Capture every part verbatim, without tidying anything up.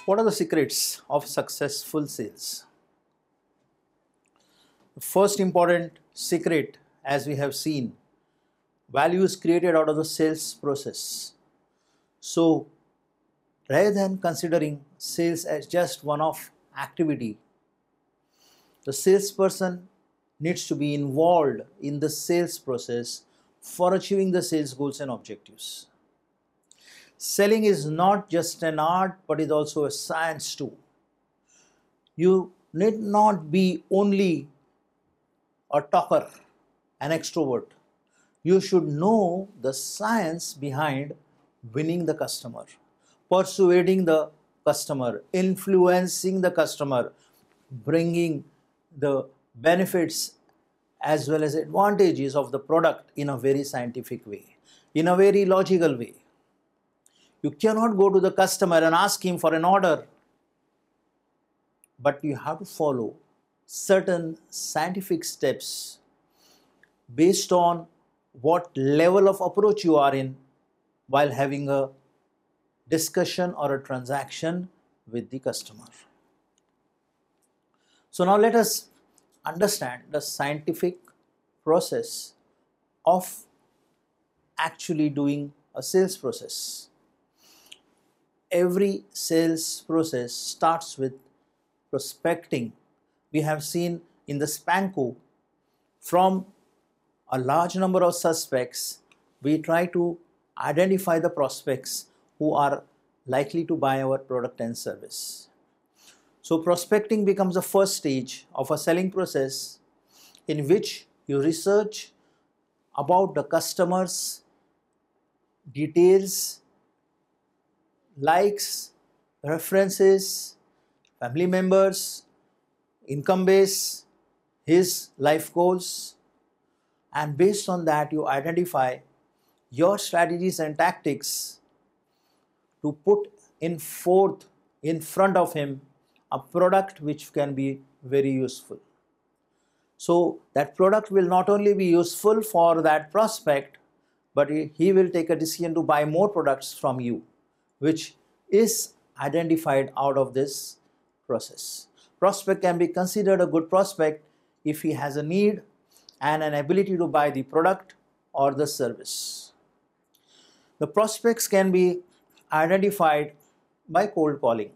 What are the secrets of successful sales? The first important secret, as we have seen, value is created out of the sales process. So rather than considering sales as just one-off activity, the salesperson needs to be involved in the sales process for achieving the sales goals and objectives. Selling is not just an art, but is also a science too. You need not be only a talker, an extrovert. You should know the science behind winning the customer, persuading the customer, influencing the customer, bringing the benefits as well as advantages of the product in a very scientific way, in a very logical way. You cannot go to the customer and ask him for an order, but you have to follow certain scientific steps based on what level of approach you are in while having a discussion or a transaction with the customer. So now let us understand the scientific process of actually doing a sales process. Every sales process starts with prospecting. We have seen in the SPANCO, from a large number of suspects, we try to identify the prospects who are likely to buy our product and service. So prospecting becomes the first stage of a selling process in which you research about the customer's details, likes, references, family members, income base, his life goals, and based on that you identify your strategies and tactics to put in forth in front of him a product which can be very useful. So that product will not only be useful for that prospect, but he will take a decision to buy more products from you, which is identified out of this process. Prospect can be considered a good prospect if he has a need and an ability to buy the product or the service. The prospects can be identified by cold calling,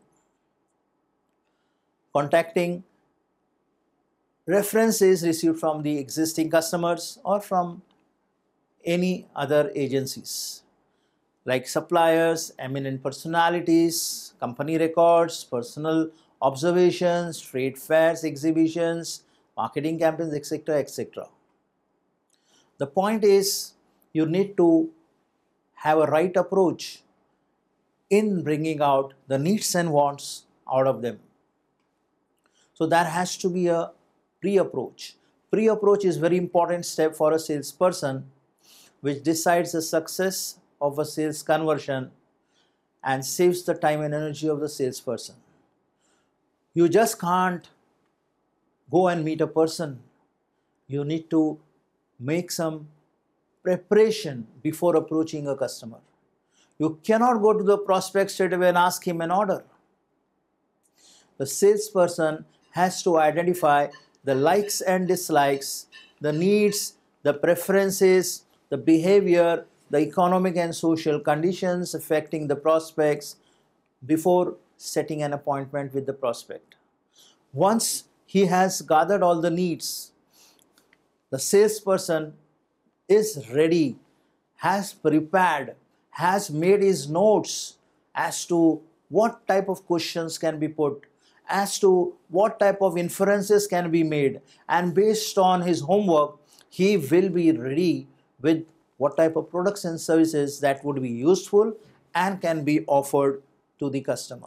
contacting references received from the existing customers or from any other agencies like suppliers, eminent personalities, company records, personal observations, trade fairs, exhibitions, marketing campaigns, et cetera, et cetera. The point is, you need to have a right approach in bringing out the needs and wants out of them. So there has to be a pre-approach. Pre-approach is a very important step for a salesperson, which decides the success of a sales conversion and saves the time and energy of the salesperson. You just can't go and meet a person. You need to make some preparation before approaching a customer. You cannot go to the prospect straight away and ask him an order. The salesperson has to identify the likes and dislikes, the needs, the preferences, the behavior, the economic and social conditions affecting the prospects before setting an appointment with the prospect. Once he has gathered all the needs, the salesperson is ready, has prepared, has made his notes as to what type of questions can be put, as to what type of inferences can be made, and based on his homework, he will be ready with what type of products and services that would be useful and can be offered to the customer.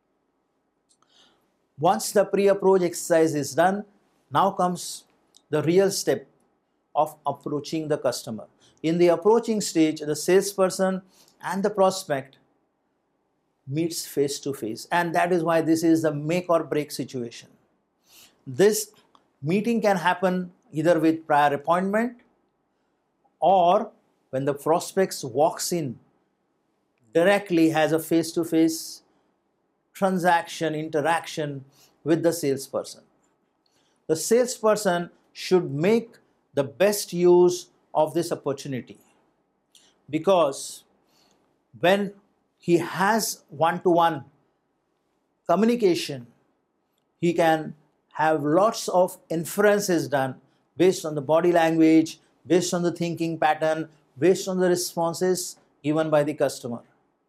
Once the pre-approach exercise is done, now comes the real step of approaching the customer. In the approaching stage, the salesperson and the prospect meets face to face, and that is why this is the make or break situation. This meeting can happen either with prior appointment or when the prospect walks in directly, has a face to face transaction, interaction with the salesperson. The salesperson should make the best use of this opportunity, because when he has one-to-one communication, he can have lots of inferences done based on the body language, based on the thinking pattern, based on the responses given by the customer.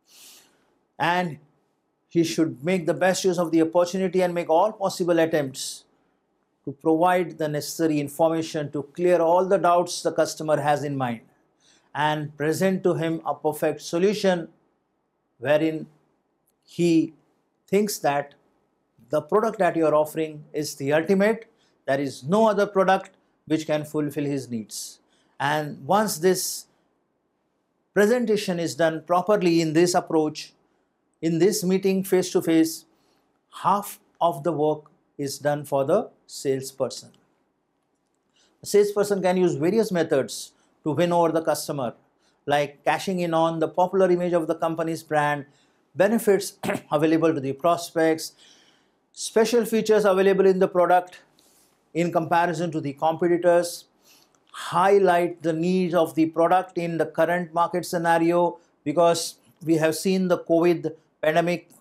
And he should make the best use of the opportunity and make all possible attempts to provide the necessary information to clear all the doubts the customer has in mind and present to him a perfect solution wherein he thinks that the product that you are offering is the ultimate. There is no other product which can fulfill his needs. And once this presentation is done properly in this approach, in this meeting face to face, half of the work is done for the salesperson. The salesperson can use various methods to win over the customer, like cashing in on the popular image of the company's brand, benefits available to the prospects, special features available in the product in comparison to the competitors, highlight the needs of the product in the current market scenario, because we have seen the COVID pandemic,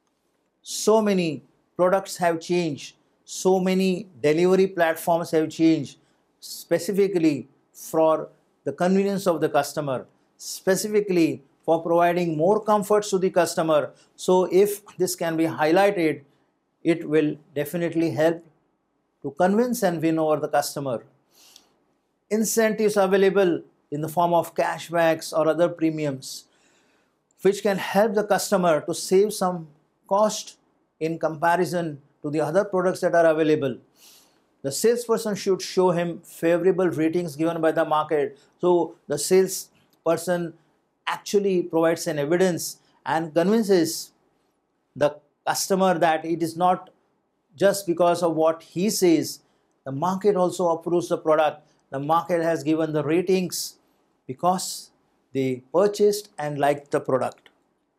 so many products have changed, so many delivery platforms have changed, specifically for the convenience of the customer, specifically for providing more comforts to the customer. So if this can be highlighted, it will definitely help to convince and win over the customer. Incentives available in the form of cashbacks or other premiums, which can help the customer to save some cost in comparison to the other products that are available. The salesperson should show him favorable ratings given by the market. So the salesperson actually provides an evidence and convinces the customer that it is not just because of what he says. The market also approves the product. The market has given the ratings because they purchased and liked the product.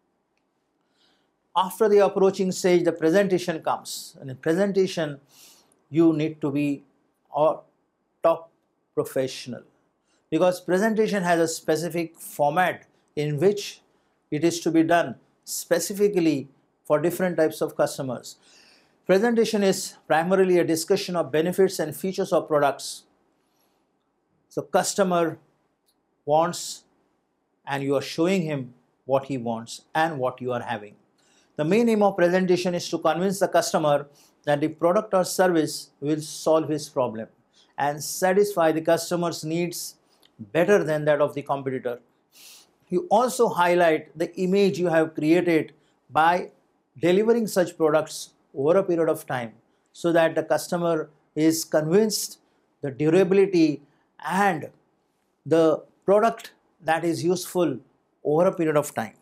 After the approaching stage, the presentation comes. And in presentation, you need to be a top professional, because presentation has a specific format in which it is to be done specifically for different types of customers. Presentation is primarily a discussion of benefits and features of products. So customer wants, and you are showing him what he wants and what you are having. The main aim of presentation is to convince the customer that the product or service will solve his problem and satisfy the customer's needs better than that of the competitor. You also highlight the image you have created by delivering such products over a period of time, so that the customer is convinced the durability and the product that is useful over a period of time.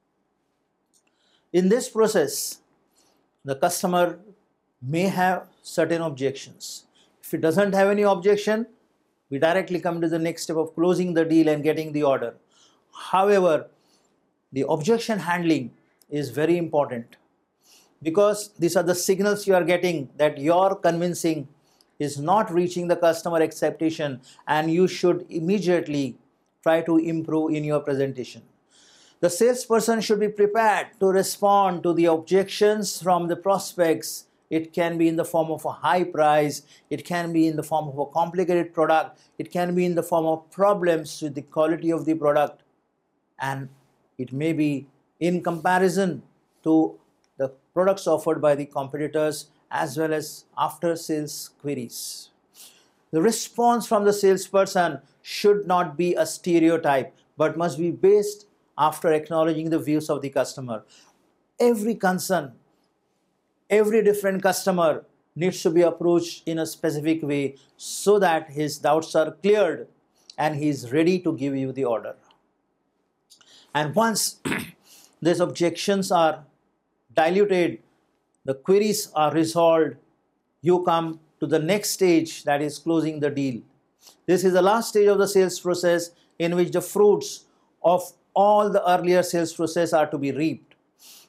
In this process, the customer may have certain objections. If he doesn't have any objection, we directly come to the next step of closing the deal and getting the order. However, the objection handling is very important, because these are the signals you are getting that your convincing is not reaching the customer expectation, and you should immediately try to improve in your presentation. The salesperson should be prepared to respond to the objections from the prospects. It can be in the form of a high price, it can be in the form of a complicated product, it can be in the form of problems with the quality of the product, and it may be in comparison to the products offered by the competitors, as well as after sales queries. The response from the salesperson should not be a stereotype, but must be based after acknowledging the views of the customer. Every concern, every different customer needs to be approached in a specific way, so that his doubts are cleared and he is ready to give you the order. And once these objections are diluted, the queries are resolved, you come to the next stage, that is closing the deal. This is the last stage of the sales process, in which the fruits of all the earlier sales process are to be reaped.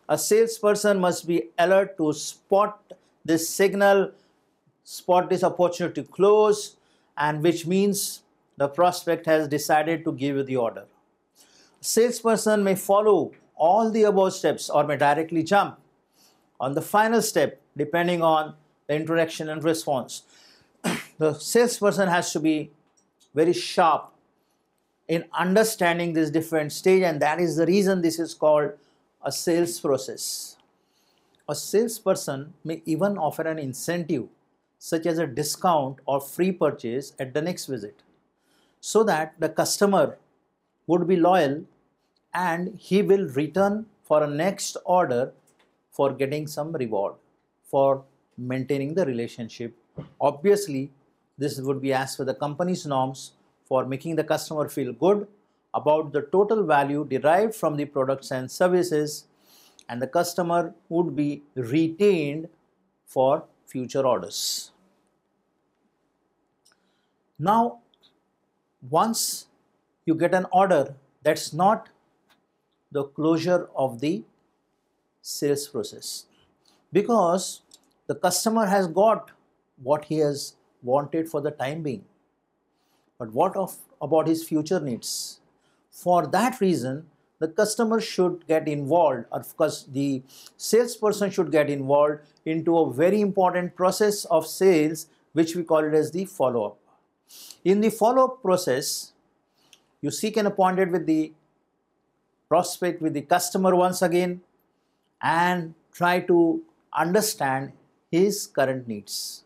A salesperson must be alert to spot this signal, spot this opportunity to close, and which means the prospect has decided to give you the order. A salesperson may follow all the above steps or may directly jump on the final step depending on the introduction and response. The salesperson has to be very sharp in understanding this different stage, and that is the reason this is called a sales process. A salesperson may even offer an incentive such as a discount or free purchase at the next visit, so that the customer would be loyal and he will return for a next order for getting some reward, for maintaining the relationship. Obviously, this would be as per the company's norms for making the customer feel good about the total value derived from the products and services, and the customer would be retained for future orders. Now, once you get an order, that's not the closure of the sales process, because the customer has got what he has wanted for the time being. But what of about his future needs? For that reason, the customer should get involved, or of course the salesperson should get involved into a very important process of sales, which we call it as the follow-up. In the follow-up process, you seek an appointment with the prospect, with the customer once again, and try to understand his current needs.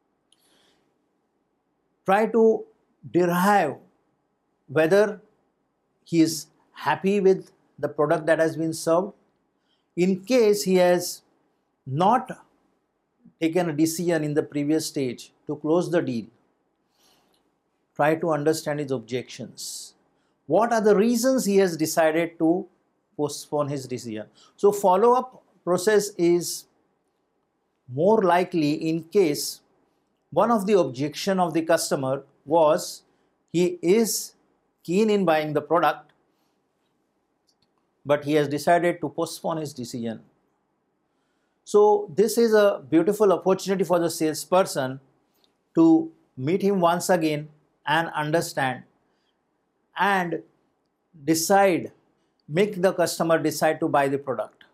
Try to derive whether he is happy with the product that has been served. In case he has not taken a decision in the previous stage to close the deal, try to understand his objections. What are the reasons he has decided to postpone his decision? So follow-up process is more likely in case one of the objection of the customer was he is keen in buying the product, but he has decided to postpone his decision. So this is a beautiful opportunity for the salesperson to meet him once again and understand and decide, make the customer decide to buy the product.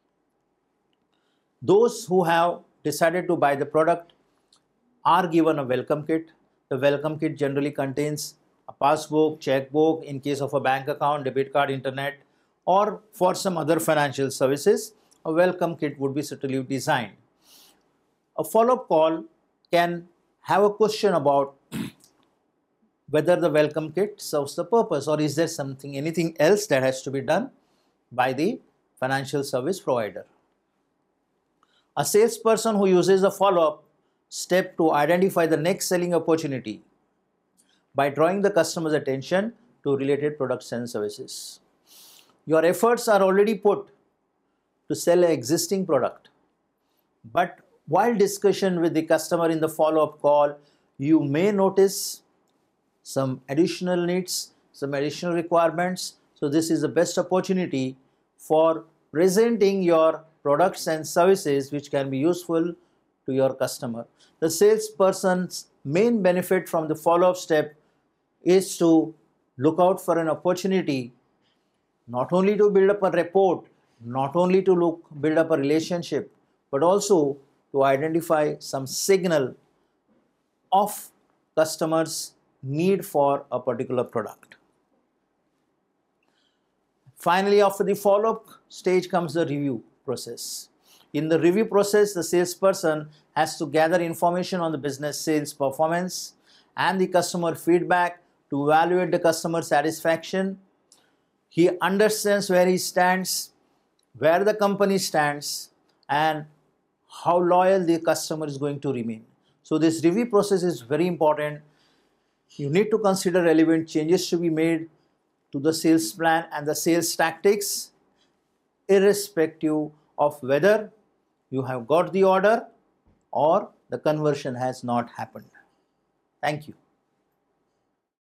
Those who have decided to buy the product are given a welcome kit. The welcome kit generally contains a passbook, checkbook in case of a bank account, debit card, internet, or for some other financial services, a welcome kit would be certainly designed. A follow-up call can have a question about whether the welcome kit serves the purpose, or is there something, anything else that has to be done by the financial service provider. A salesperson who uses a follow-up step to identify the next selling opportunity by drawing the customer's attention to related products and services. Your efforts are already put to sell an existing product, but while discussion with the customer in the follow-up call, you may notice some additional needs, some additional requirements. So this is the best opportunity for presenting your products and services which can be useful to your customer. The salesperson's main benefit from the follow-up step is to look out for an opportunity, not only to build up a rapport, not only to look build up a relationship, but also to identify some signal of customers' need for a particular product. Finally, after the follow-up stage comes the review process. In the review process, the salesperson has to gather information on the business sales performance and the customer feedback to evaluate the customer satisfaction. He understands where he stands, where the company stands, and how loyal the customer is going to remain. So this review process is very important. You need to consider relevant changes to be made to the sales plan and the sales tactics, irrespective of whether you have got the order or the conversion has not happened. Thank you.